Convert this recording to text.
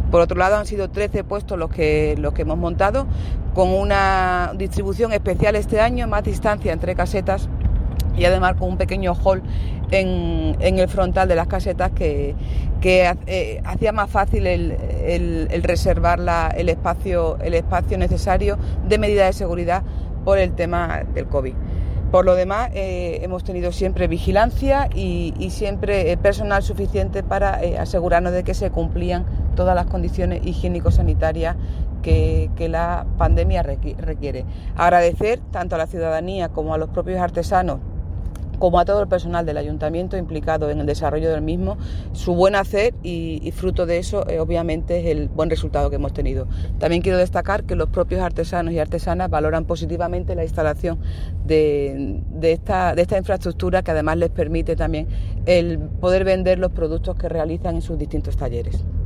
Por otro lado, han sido 13 puestos los que hemos montado, con una distribución especial este año, más distancia entre casetas y además con un pequeño hall en el frontal de las casetas que hacía más fácil el reservar el espacio necesario de medida de seguridad por el tema del COVID. Por lo demás, hemos tenido siempre vigilancia y siempre personal suficiente para asegurarnos de que se cumplían todas las condiciones higiénico-sanitarias que la pandemia requiere. Agradecer tanto a la ciudadanía como a los propios artesanos, como a todo el personal del ayuntamiento implicado en el desarrollo del mismo, su buen hacer y fruto de eso, obviamente, es el buen resultado que hemos tenido. También quiero destacar que los propios artesanos y artesanas valoran positivamente la instalación de esta infraestructura, que además les permite también el poder vender los productos que realizan en sus distintos talleres.